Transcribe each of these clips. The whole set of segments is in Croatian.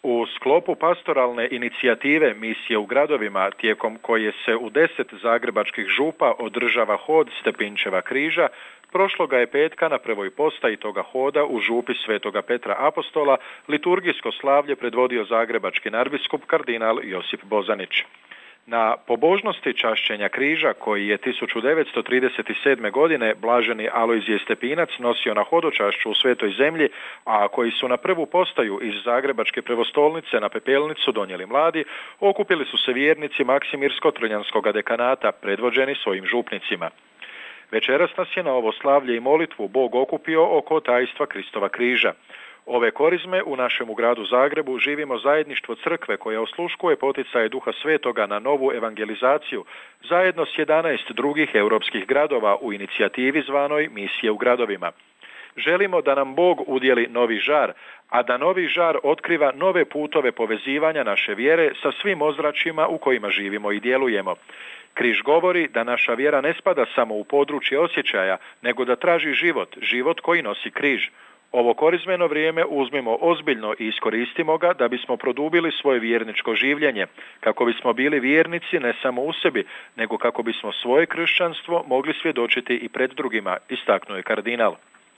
U sklopu pastoralne inicijative misije u gradovima, tijekom koje se u 10 zagrebačkih župa održava hod Stepinčeva križa, prošloga je petka na prvoj postaji toga hoda u župi Svetoga Petra Apostola liturgijsko slavlje predvodio zagrebački nadbiskup kardinal Josip Bozanić. Na pobožnosti čašćenja križa, koji je 1937. godine blaženi Alojzije Stepinac nosio na hodočašću u Svetoj zemlji, a koji su na prvu postaju iz Zagrebačke prevostolnice na Pepelnicu donijeli mladi, okupili su se vjernici Maksimirsko-Trnjanskoga dekanata, predvođeni svojim župnicima. Večeras nas je na ovo slavlje i molitvu Bog okupio oko tajstva Kristova križa. Ove korizme u našemu gradu Zagrebu živimo zajedništvo crkve koja osluškuje poticaje Duha Svetoga na novu evangelizaciju zajedno s 11 drugih europskih gradova u inicijativi zvanoj Misije u gradovima. Želimo da nam Bog udjeli novi žar, a da novi žar otkriva nove putove povezivanja naše vjere sa svim ozračjima u kojima živimo i djelujemo. Križ govori da naša vjera ne spada samo u područje osjećaja, nego da traži život koji nosi križ. Ovo korizmeno vrijeme uzmimo ozbiljno i iskoristimo ga da bismo produbili svoje vjerničko življenje, kako bismo bili vjernici ne samo u sebi, nego kako bismo svoje kršćanstvo mogli svjedočiti i pred drugima, istaknuo je kardinal.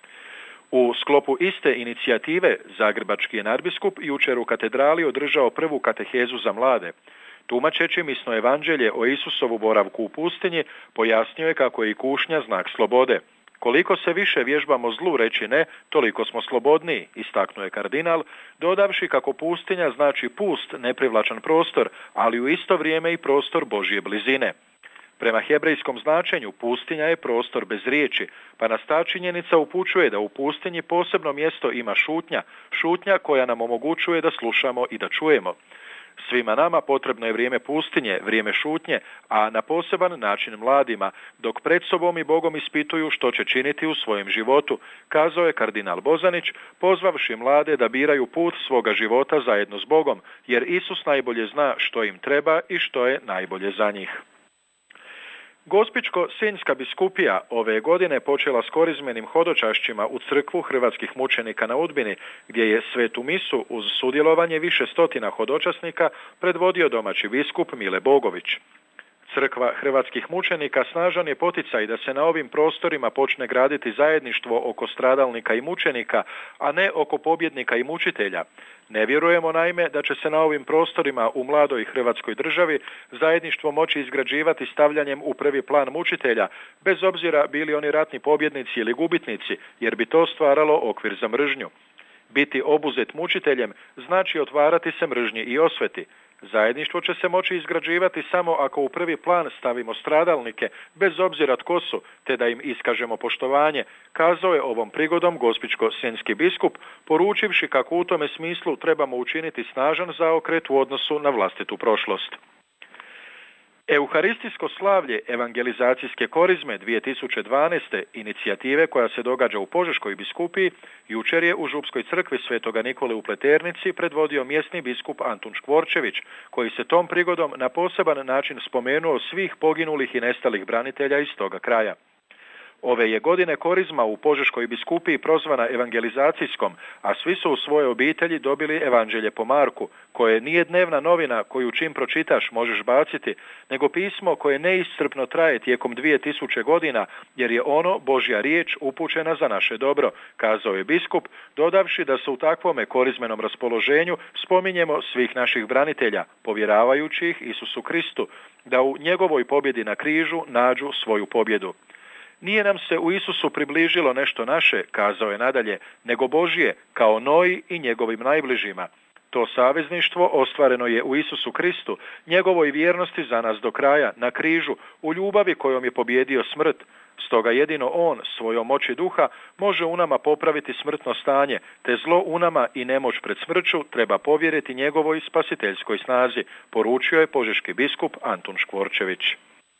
U sklopu iste inicijative zagrebački je nadbiskup jučer u katedrali održao prvu katehezu za mlade. Tumačeći misno evanđelje o Isusovu boravku u pustinji, pojasnio je kako je i kušnja znak slobode. Koliko se više vježbamo zlu reći ne, toliko smo slobodniji, istaknuo je kardinal, dodavši kako pustinja znači pust, neprivlačan prostor, ali u isto vrijeme i prostor Božje blizine. Prema hebrejskom značenju pustinja je prostor bez riječi, pa nas ta činjenica upućuje da u pustinji posebno mjesto ima šutnja koja nam omogućuje da slušamo i da čujemo. Svima nama potrebno je vrijeme pustinje, vrijeme šutnje, a na poseban način mladima, dok pred sobom i Bogom ispituju što će činiti u svojem životu, kazao je kardinal Bozanić, pozvavši mlade da biraju put svoga života zajedno s Bogom, jer Isus najbolje zna što im treba i što je najbolje za njih. Gospićko-Sinjska biskupija ove godine počela s korizmenim hodočašćima u crkvu hrvatskih mučenika na Udbini, gdje je svetu misu uz sudjelovanje više stotina hodočasnika predvodio domaći biskup Mile Bogović. Crkva hrvatskih mučenika snažan je poticaj da se na ovim prostorima počne graditi zajedništvo oko stradalnika i mučenika, a ne oko pobjednika i mučitelja. Ne vjerujemo naime da će se na ovim prostorima u mladoj hrvatskoj državi zajedništvo moći izgrađivati stavljanjem u prvi plan mučitelja, bez obzira bili oni ratni pobjednici ili gubitnici, jer bi to stvaralo okvir za mržnju. Biti obuzet mučiteljem znači otvarati se mržnji i osveti. Zajedništvo će se moći izgrađivati samo ako u prvi plan stavimo stradalnike, bez obzira tko su, te da im iskažemo poštovanje, kazao je ovom prigodom gospićko-senjski biskup, poručivši kako u tome smislu trebamo učiniti snažan zaokret u odnosu na vlastitu prošlost. Euharistijsko slavlje evangelizacijske korizme 2012. inicijative koja se događa u Požeškoj biskupiji, jučer je u Župskoj crkvi Svetoga Nikole u Pleternici predvodio mjesni biskup Antun Škvorčević, koji se tom prigodom na poseban način spomenuo svih poginulih i nestalih branitelja iz toga kraja. Ove je godine korizma u Požeškoj biskupiji prozvana evangelizacijskom, a svi su u svoje obitelji dobili evanđelje po Marku, koje nije dnevna novina koju čim pročitaš možeš baciti, nego pismo koje neiscrpno traje tijekom 2000 godina, jer je ono Božja riječ upućena za naše dobro, kazao je biskup, dodavši da se u takvome korizmenom raspoloženju spominjemo svih naših branitelja, povjeravajući ih Isusu Kristu, da u njegovoj pobjedi na križu nađu svoju pobjedu. Nije nam se u Isusu približilo nešto naše, kazao je nadalje, nego Božje, kao Noji i njegovim najbližima. To savezništvo ostvareno je u Isusu Kristu, njegovoj vjernosti za nas do kraja, na križu, u ljubavi kojom je pobjedio smrt. Stoga jedino On, svojom moći duha, može u nama popraviti smrtno stanje, te zlo u nama i nemoć pred smrću treba povjeriti njegovoj spasiteljskoj snazi, poručio je požeški biskup Antun Škvorčević.